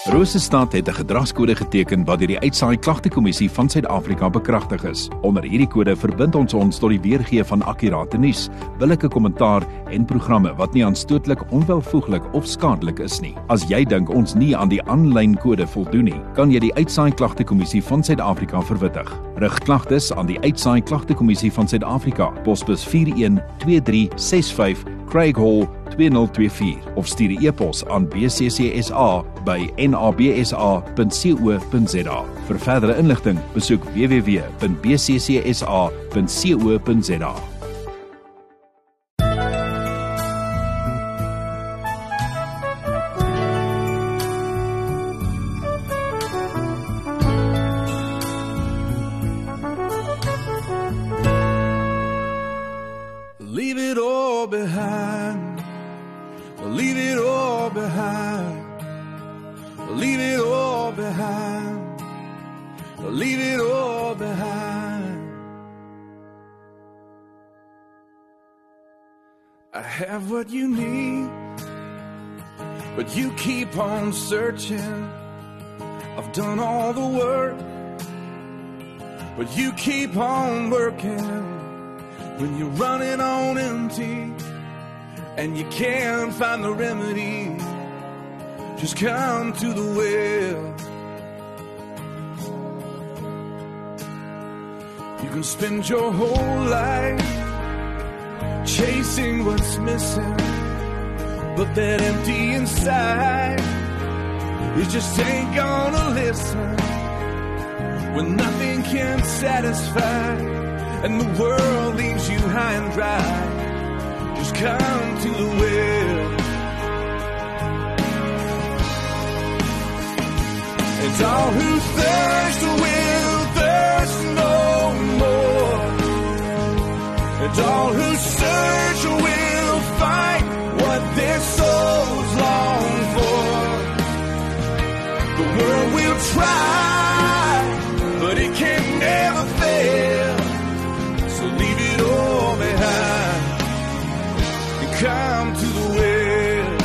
Rosestad het 'n gedragskode geteken wat deur die Uitsaai Klagtekommissie van Suid-Afrika bekragtig is. Onder hierdie kode verbind ons tot die weergee van akkurate nuus, billike kommentaar en programme wat nie aanstootlik, onwelvoeglik of skadelik is nie. As jy dink ons nie aan die aanlyn kode voldoen nie, kan jy die Uitsaai Klagtekommissie van Suid-Afrika verwittig. Rig klagtes aan die Uitsaai Klagtekommissie van Suid-Afrika, posbus 412365 Craig Hall 2024 of stuur 'n e-pos aan bccsa@nabsa.co.za. Vir verdere inligting, besoek www.bccsa.co.za. Leave it all behind. Leave it all behind. Leave it all behind. Leave it all behind. I have what you need, but you keep on searching. I've done all the work, but you keep on working. When you're running on empty and you can't find the remedy, just come to the well. You can spend your whole life chasing what's missing, but that empty inside, it just ain't gonna listen. When nothing can satisfy and the world leaves you high and dry, just come to the well. And all who thirst will thirst no more, and all who search will find what their souls long for. The world will try, but it can never fail. So leave it all behind and come to the well.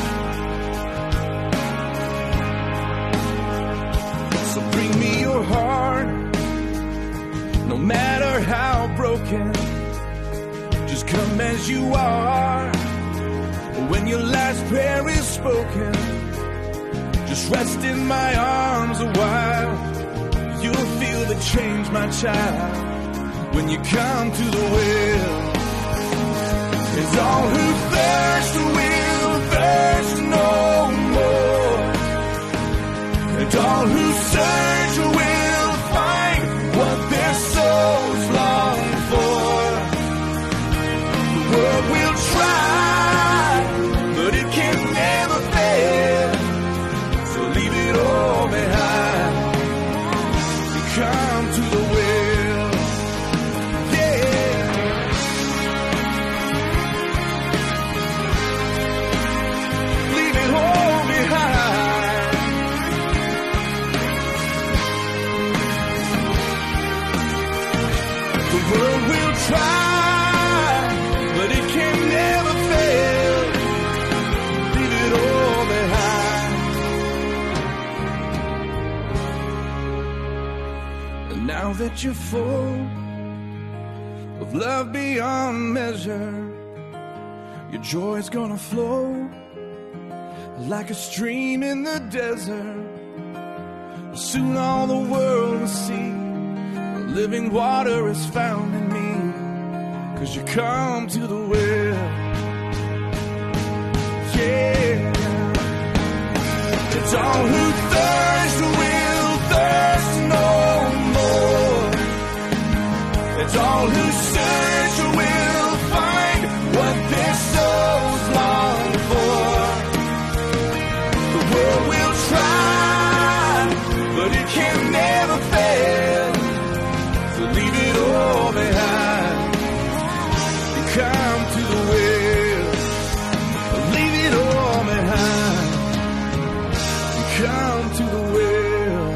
So bring me your heart, no matter how broken. Just come as you are. When your last prayer is spoken, just rest in my arms a while. You'll feel the change, my child, when you come to the well. And all who thirst will thirst no more, and all who search will find what their souls long for. The world will try, but it can never fail. So leave it all behind and come to the well. The world will try, but it can never fail. Leave it all behind. And now that you're full of love beyond measure, your joy's gonna flow like a stream in the desert. Soon all the world will see living water is found in me, 'cause you come to the well. Yeah. It's all who thirst will thirst no more. It's all who search will find what their souls long for. The world will try, but it can never fail. Leave it all behind and come to the well. Leave it all behind and come to the well.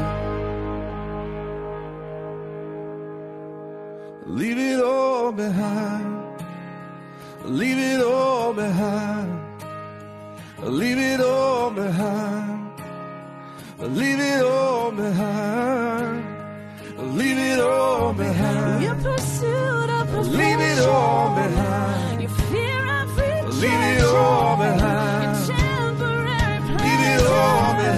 Leave it all behind. Leave it all behind. Leave it all behind. leave it all behind. Leave it all behind. Your pursuit of perfection. Leave it all behind. Your fear of rejection. Leave it all behind. Your temporary pleasure. Leave it all behind.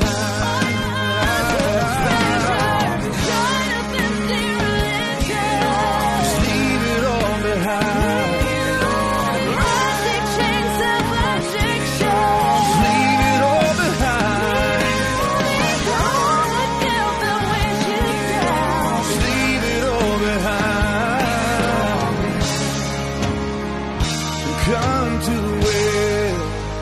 Join up empty religion. Just leave it all behind. Plastic chains of addiction. Leave it all behind. All the guilt that weighs you down. Just leave it all behind. Come to the well.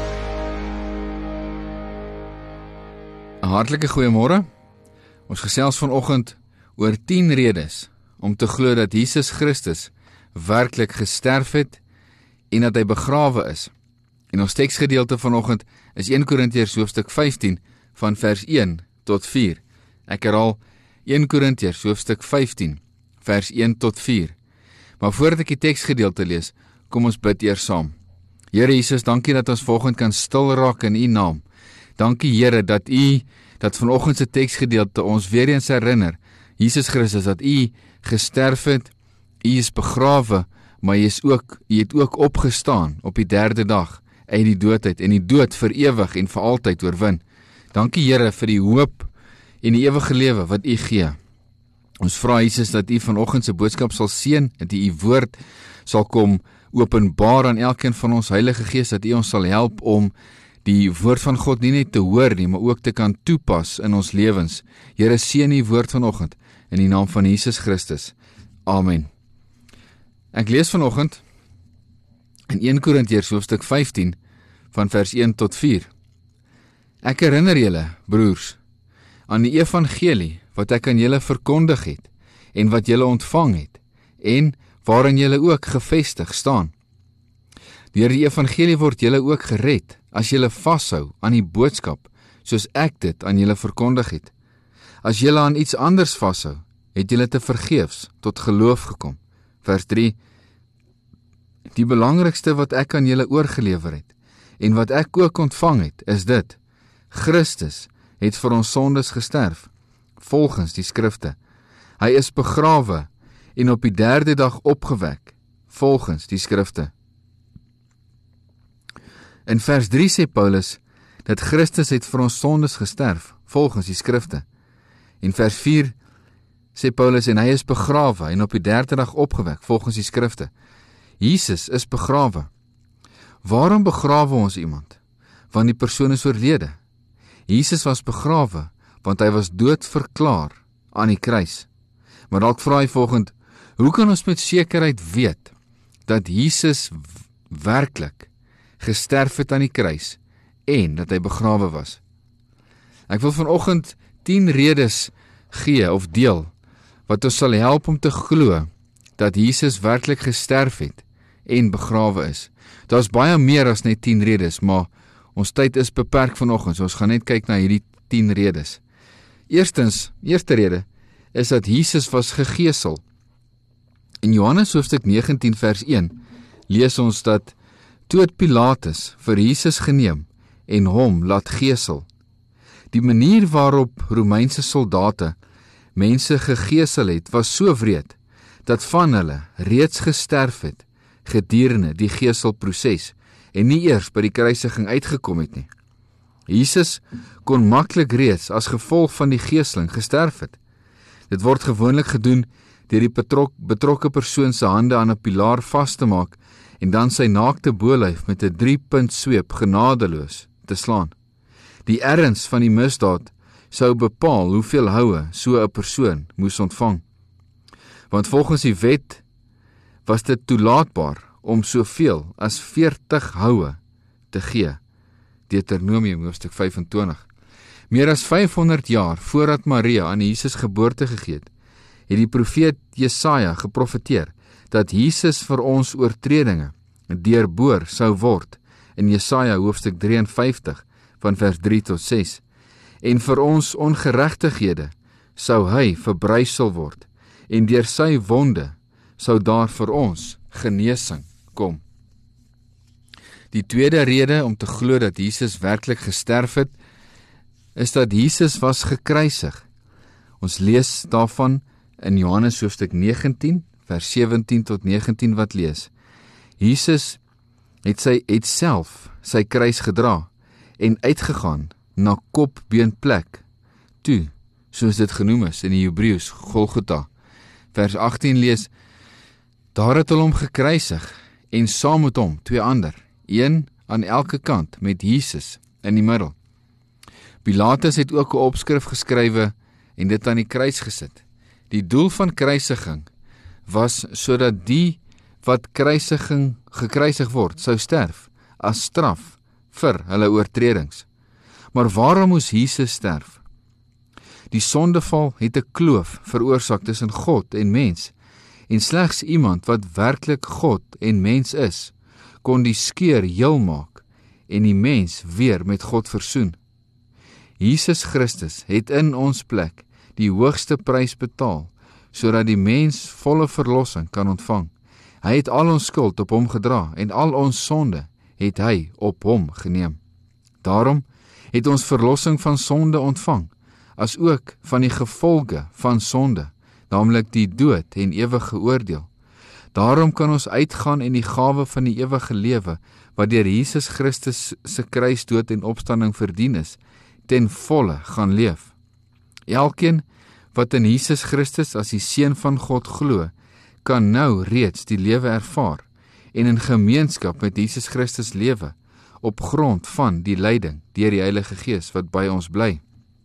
'n Hartlike goeiemôre. Ons gesels vanoggend oor 10 redes om te glo dat Jesus Christus werklik gesterf het en dat hy begrawe is. En ons teksgedeelte vanoggend is 1 Korintiërs hoofstuk 15 van vers 1 tot 4. Ek herhaal 1 Korintiërs hoofstuk 15 vers 1 tot 4. Maar voordat ek die teksgedeelte lees, kom ons bid eers saam. Here Jesus, dankie dat ons vanoggend kan stil raak in U naam. Dankie Here dat U dat vanoggend se teksgedeelte ons weer eens herinner, Jesus Christus, dat U gesterf het, U is begrawe, maar U het ook opgestaan op die 3de dag uit die dood uit en die dood vir ewig en vir altyd oorwin. Dankie Here vir die hoop en die ewige lewe wat U gee. Ons vra Jesus dat U vanoggend se boodskap sal seën, dat U woord sal kom openbaar aan elkeen van ons, Heilige Gees, dat U ons sal help om die woord van God nie net te hoor nie, maar ook te kan toepas in ons lewens. Here, seën U woord vanoggend in die naam van Jesus Christus. Amen. Ek lees vanoggend in 1 Korintiërs hoofstuk 15 van vers 1 tot 4. Ek herinner julle, broers, aan die evangelie wat ek aan julle verkondig het en wat julle ontvang het en waarin julle ook gevestig staan. Deur die evangelie word julle ook gered as julle vashou aan die boodskap soos ek dit aan julle verkondig het. As julle aan iets anders vashou, het julle te vergeefs tot geloof gekom. Vers 3. Die belangrikste wat ek aan julle oorgelewer het en wat ek ook ontvang het, is dit: Christus het vir ons sondes gesterf, volgens die skrifte. Hy is begrawe en op die 3de dag opgewek, volgens die skrifte. In vers 3 sê Paulus dat Christus het vir ons sondes gesterf, volgens die skrifte. In vers 4 sê Paulus en hy is begrawe en op die 3de dag opgewek, volgens die skrifte. Jesus is begrawe. Waarom begrawe ons iemand? Want die persoon is oorlede. Jesus was begrawe, want hy was dood verklaar aan die kruis. Maar dalk vra hy volgend, hoe kan ons met sekerheid weet dat Jesus werklik gesterf het aan die kruis en dat hy begrawe was? Ek wil vanoggend 10 redes gee of deel wat ons sal help om te glo dat Jesus werklik gesterf het en begrawe is. Daar's baie meer as net 10 redes, maar ons tyd is beperk vanoggend, so ons gaan net kyk na hierdie 10 redes. Eerste rede is dat Jesus was gegeesel. In Johannes hoofstuk 19 vers 1 lees ons dat toe het Pilatus vir Jesus geneem en hom laat geesel. Die manier waarop Romeinse soldate mense gegeesel het, was so wreed, dat van hulle reeds gesterf het gedurende die geeselproses en nie eers by die kruisiging uitgekom het nie. Jesus kon maklik reeds as gevolg van die geeseling gesterf het. Dit word gewoonlik gedoen deur die betrokke persoon se hande aan 'n pilaar vas te maak en dan sy naakte bolyf met 'n 3-punt sweep genadeloos te slaan. Die erns van die misdaad sou bepaal hoeveel houe so 'n persoon moes ontvang. Want volgens die wet was dit toelaatbaar om soveel as 40 houe te gee. Deuteronomium hoofstuk 25. Meer as 500 jaar voordat Maria aan Jesus geboorte gegee het, het die profeet Jesaja geprofeteer dat Jesus vir ons oortredinge deurboor sou word in Jesaja hoofstuk 53 van vers 3 tot 6. En vir ons ongeregtighede sou hy verbrysel word en deur sy wonde sou daar vir ons genesing kom. Die tweede rede om te glo dat Jesus werklik gesterf het is dat Jesus was gekruisig. Ons lees daarvan in Johannes hoofstuk 19, vers 17 tot 19 wat lees. Jesus het self sy kruis gedra en uitgegaan na kopbeenplek toe, soos dit genoem is in die Hebreëus, Golgotha. Vers 18 lees, daar het hulle hom gekruisig en saam met hom 2 ander, een aan elke kant met Jesus in die middel. Pilatus het ook 'n opskrif geskrywe en dit aan die kruis gesit. Die doel van kruisiging was sodat die wat gekruisig word, sou sterf as straf vir hulle oortredings. Maar waarom moes Jesus sterf? Die sondeval het 'n kloof veroorsaak tussen God en mens, en slegs iemand wat werklik God en mens is, kon die skeur heel maak en die mens weer met God versoen. Jesus Christus het in ons plek die hoogste prys betaal, sodat die mens volle verlossing kan ontvang. Hy het al ons skuld op hom gedra en al ons sonde het hy op hom geneem. Daarom het ons verlossing van sonde ontvang, as ook van die gevolge van sonde, naamlik die dood en ewige oordeel. Daarom kan ons uitgaan en die gawe van die ewige lewe, wat deur Jesus Christus se kruisdood en opstanding verdien is, ten volle gaan leef. Elkeen wat in Jesus Christus as die Seun van God glo, kan nou reeds die lewe ervaar en in gemeenskap met Jesus Christus lewe, op grond van die leiding deur die Heilige Gees wat by ons bly.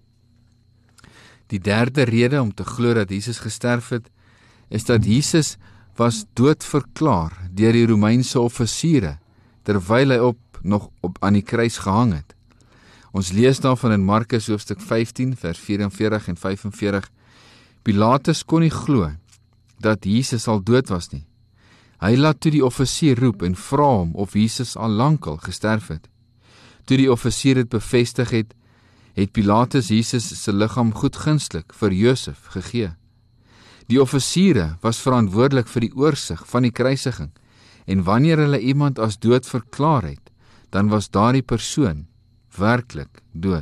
Die derde rede om te glo dat Jesus gesterf het, is dat Jesus was doodverklaar deur die Romeinse offisiere, terwyl hy nog aan die kruis gehang het. Ons lees daarvan in Markus hoofstuk 15, vers 44 en 45. Pilatus kon nie glo dat Jesus al dood was nie. Hy laat toe die offisier roep en vra hom of Jesus al lankal gesterf het. Toe die offisier dit bevestig het, het Pilatus Jesus se liggaam goedgunstig vir Josef gegee. Die offisiere was verantwoordelik vir die oorsig van die kruisiging, en wanneer hulle iemand as dood verklaar het, dan was daardie persoon werklik dood.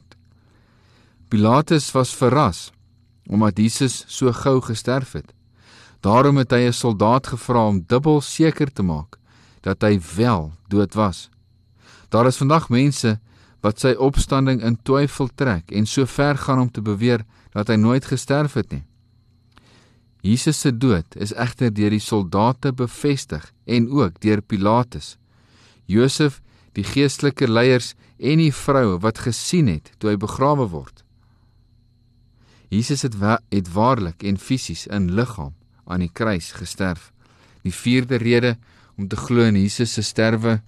Pilatus was verras, omdat Jesus so gou gesterf het. Daarom het hy 'n soldaat gevra om dubbel seker te maak, dat hy wel dood was. Daar is vandag mense wat sy opstanding in twyfel trek en so ver gaan om te beweer dat hy nooit gesterf het nie. Jesus se dood is egter deur die soldate bevestig en ook deur Pilatus, Josef, die geestelike leiers en die vroue wat gesien het toe hy begrawe word. Jesus het waarlik en fisies in liggaam aan die kruis gesterf. Die vierde rede om te glo in Jesus se sterwe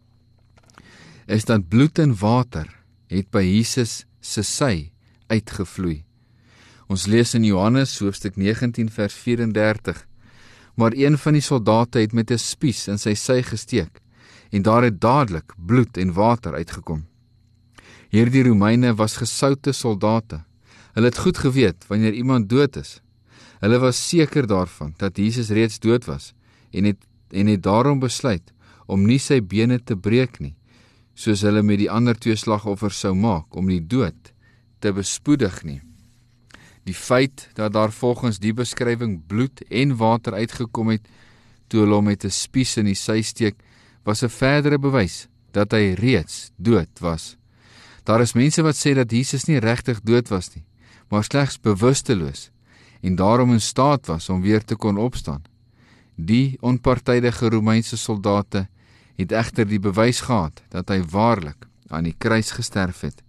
is dat bloed en water het by Jesus se sy uitgevloei. Ons lees in Johannes hoofstuk 19 vers 34, maar een van die soldate het met 'n spies in sy sy gesteek en daar het dadelik bloed en water uitgekom. Hierdie Romeine was gesoute soldate. Hulle het goed geweet wanneer iemand dood is. Hulle was seker daarvan dat Jesus reeds dood was en het daarom besluit om nie sy bene te breek nie, soos hulle met die ander 2 slagoffers sou maak om die dood te bespoedig nie. Die feit dat daar volgens die beskrywing bloed en water uitgekom het toe hulle hom met 'n spies in die sy steek, was 'n verdere bewys dat hy reeds dood was. Daar is mense wat sê dat Jesus nie regtig dood was nie, maar slegs bewusteloos en daarom in staat was om weer te kon opstaan. Die onpartydige Romeinse soldate het egter die bewys gehad dat hy waarlik aan die kruis gesterf het.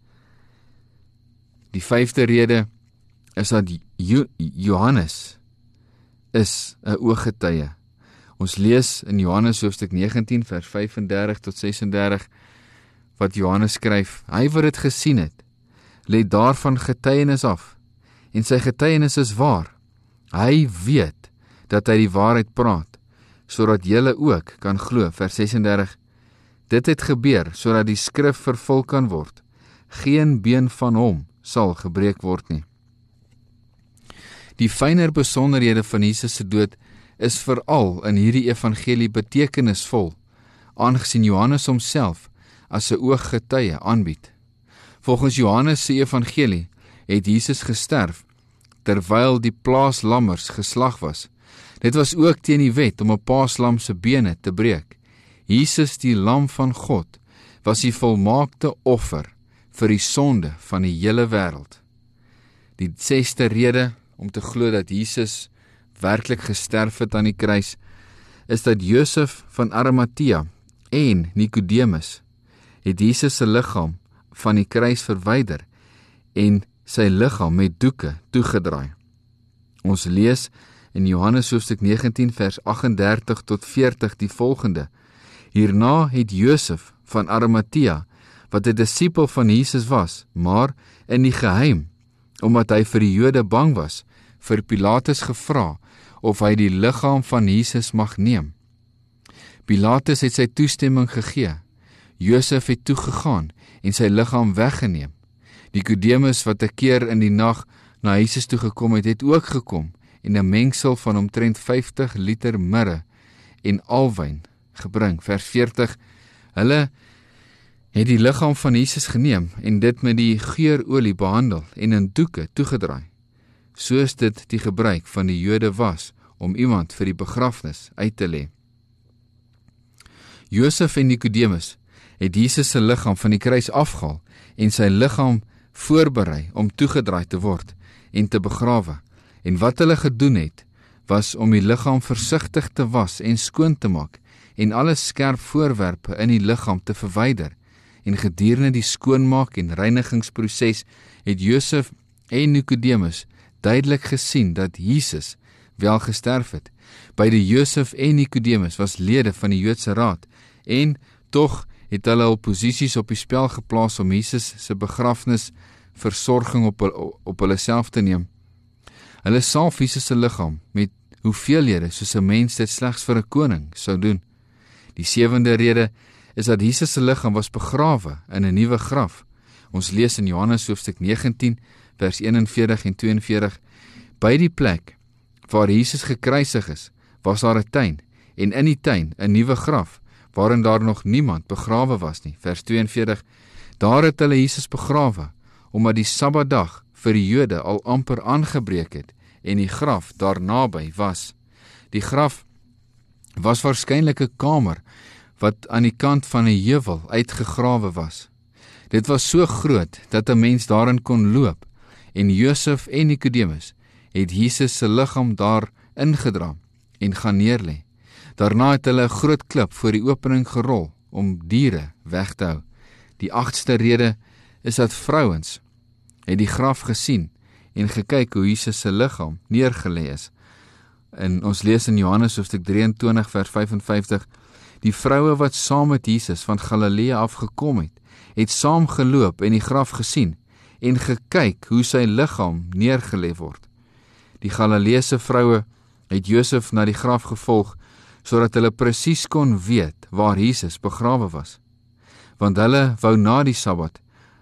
Die 5de rede is dat Johannes is 'n ooggetuie. Ons lees in Johannes hoofstuk 19 vers 35 tot 36 wat Johannes skryf: Hy wat dit gesien het, lê daarvan getuienis af, en sy getuienis is waar. Hy weet dat hy die waarheid praat, sodat julle ook kan glo. Vers 36. Dit het gebeur sodat die skrif vervul kan word. Geen been van hom sal gebreek word nie. Die fynere besonderhede van Jesus se dood is veral in hierdie evangelie betekenisvol, aangesien Johannes homself as 'n ooggetuie aanbied. Volgens Johannes se evangelie het Jesus gesterf terwyl die plaaslammers geslag was. Dit was ook teen die wet om 'n paaslam se bene te breek. Jesus, die lam van God, was die volmaakte offer vir die sonde van die hele wêreld. Die 6de rede om te glo dat Jesus werklik gesterf het aan die kruis, is dat Josef van Arimatea en Nikodemus het Jesus se liggaam van die kruis verwyder en sy liggaam met doeke toegedraai. Ons lees in Johannes hoofstuk 19 vers 38 tot 40 die volgende: Hierna het Josef van Arimatea, wat 'n disipel van Jesus was, maar in die geheim, omdat hy vir die Jode bang was, vir Pilatus gevra of hy die liggaam van Jesus mag neem. Pilatus het sy toestemming gegee. Josef het toegegaan en sy liggaam weggeneem. Nikodemus, wat 'n keer in die nag na Jesus toe gekom het, het ook gekom en 'n mengsel van omtrent 50 liter mirre en alwyn gebring. Vers 40, hulle het die liggaam van Jesus geneem en dit met die geurolie behandel en in doeke toegedraai, soos dit die gebruik van die Jode was om iemand vir die begrafnis uit te lê. Josef en Nikodemus het Jesus se liggaam van die kruis afgehaal en sy liggaam voorberei om toegedraai te word en te begrawe. En wat hulle gedoen het, was om die liggaam versigtig te was en skoon te maak en alle skerp voorwerpe in die liggaam te verwyder. En gedurende die skoonmaak en reinigingsproses het Josef en Nikodemus duidelik gesien dat Jesus wel gesterf het. Beide Josef en Nikodemus was lede van die Joodse Raad en tog het hulle hul posisies op die spel geplaas om Jesus se begrafnis versorging op hulle self te neem. Hulle salf Jesus se liggaam met hoeveelhede soos 'n mens dit slegs vir 'n koning sou doen. Die 7de rede is dat Jesus se liggaam was begrawe in 'n nuwe graf. Ons lees in Johannes hoofstuk 19 vers 41 en 42: By die plek waar Jesus gekruisig is, was daar 'n tuin en in die tuin 'n nuwe graf waarin daar nog niemand begrawe was nie. Vers 42: Daar het hulle Jesus begrawe omdat die Sabbatdag vir die Jode al amper aangebreek het en die graf daar naby was. Die graf was waarskynlik 'n kamer wat aan die kant van 'n heuwel uitgegrawe was. Dit was so groot dat 'n mens daarin kon loop en Josef en Nikodemus het Jesus se liggaam daar ingedra en gaan neerlê. Daarna het hulle 'n groot klip voor die opening gerol om diere weg te hou. Die 8ste rede is dat vrouens het die graf gesien en gekyk hoe Jesus se liggaam neergelê is. En ons lees in Johannes hoofstuk 23 vers 55: Die vroue wat saam met Jesus van Galilea af gekom het saam geloop en die graf gesien en gekyk hoe sy liggaam neergelê word. Die Galileese vroue het Josef na die graf gevolg sodat hulle presies kon weet waar Jesus begrawe was, want hulle wou na die Sabbat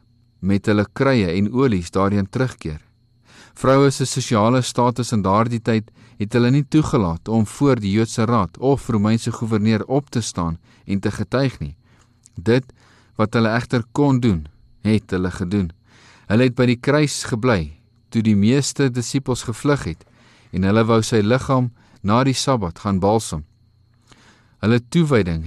met hulle kruie en olies daarheen terugkeer. Vroue se sosiale status in daardie tyd het hulle nie toegelaat om voor die Joodse Raad of Romeinse goewerneur op te staan en te getuig nie. Dit wat hulle egter kon doen, het hulle gedoen. Hulle het by die kruis gebly toe die meeste disippels gevlug het en hulle wou sy liggaam na die Sabbat gaan balsam. Hulle toewyding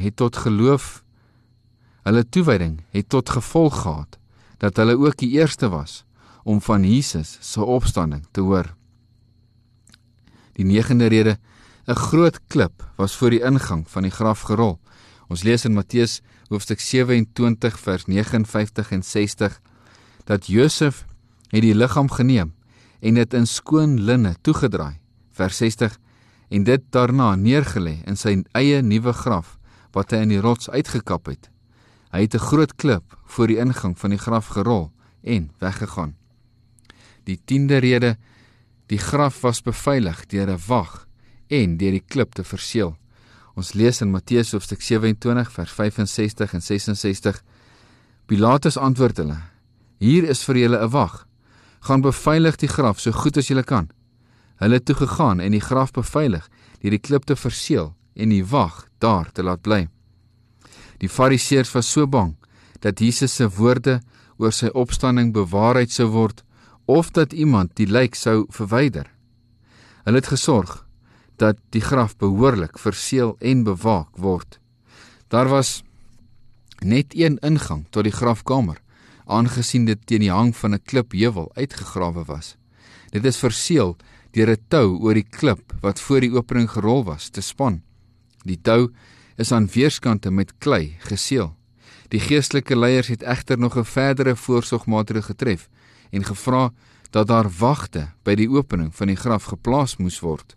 het tot gevolg gehad dat hulle ook die eerste was om van Jesus se opstanding te hoor. Die 9de rede: 'n groot klip was voor die ingang van die graf gerol. Ons lees in Matteus hoofstuk 27 vers 59 en 60 dat Josef het die liggaam geneem en dit in skoon linne toegedraai. Vers 60: en dit daarna neergelê in sy eie nuwe graf wat hy in die rots uitgekap het. Hy het 'n groot klip voor die ingang van die graf gerol en weggegaan. Die 10de rede: die graf was beveilig deur 'n wag en deur die klip te verseël. Ons lees in Matteus hoofstuk 27 vers 65 en 66: Pilatus antwoord hulle: hier is vir julle 'n wag. Gaan beveilig die graf so goed as julle kan. Hulle het toe gegaan en die graf beveilig deur die klip te verseël en die wag daar te laat bly. Die Fariseërs was so bang dat Jesus se woorde oor sy opstanding bewaarheid sou word, of dat iemand die lijk sou verwyder. Hulle het gesorg dat die graf behoorlik verseël en bewaak word. Daar was net een ingang tot die grafkamer, aangesien dit teen die hang van 'n klipheuwel uitgegrawe was. Dit is verseël deur 'n tou oor die klip wat voor die opening gerol was te span. Die tou is aan weerskante met klei geseël. Die geestelike leiers het egter nog 'n verdere voorsorgmaatregel getref en gevra dat daar wagte by die opening van die graf geplaas moes word.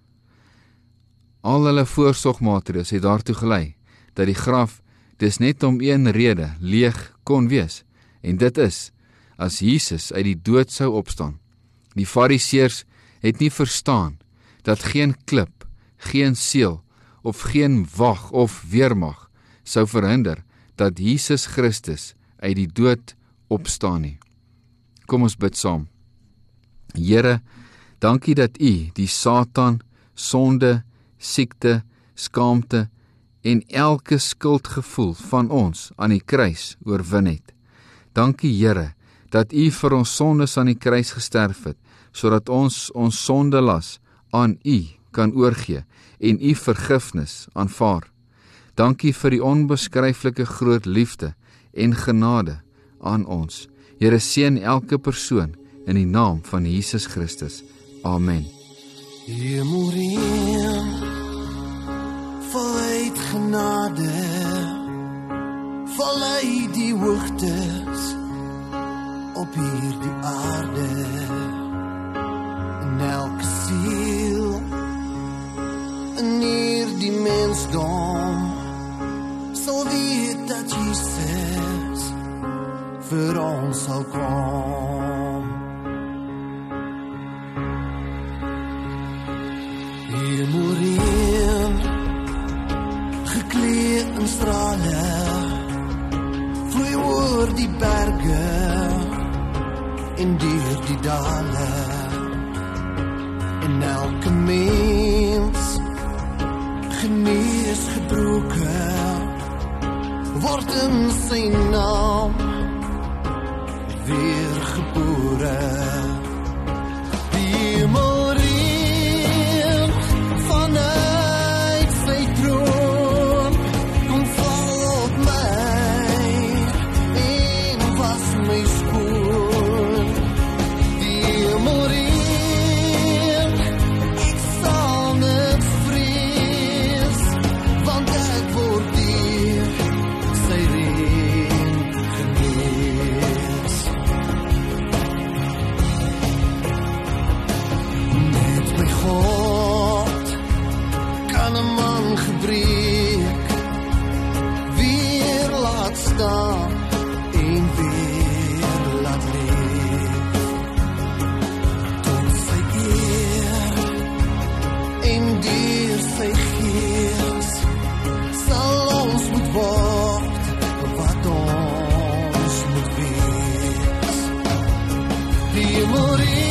Al hulle voorsorgmaatregels het daartoe gelei dat die graf dis net om een rede leeg kon wees, en dit is as Jesus uit die dood sou opstaan. Die Fariseërs het nie verstaan dat geen klip, geen seël of geen wag of weermag sou verhinder dat Jesus Christus uit die dood opstaan nie. Kom ons bid saam. Here, dankie dat U die Satan, sonde, siekte, skaamte en elke skuldgevoel van ons aan die kruis oorwin het. Dankie Here, dat U vir ons sondes aan die kruis gesterf het, sodat ons sondelas aan U kan oorgee en U vergifnis aanvaar. Dankie vir die onbeskryflike groot liefde en genade aan ons. Here, seën elke persoon in die naam van Jesus Christus. Amen. Hemelreën, voluit genade, val uit die hoogtes op hierdie aarde. En elke siel in hierdie mensdom sal weet dat Jesus vir ons sal kom. Hemelreën, gekleed in strale, vloei oor die berge en deur die dale. En elke mens genees gebroke word in sy naam weergebore. Die hemelreën vanuit sy troon kom val op my en was my skoon. Die hemelreën, ek sal niks vrees, want ek word deur sy reën genees. Net by God kan 'n man gebreek, weer laat staan en weer laat leef. Tot sy eer en deur sy gees sal ons moet word wat ons moet wees. Die hemelreën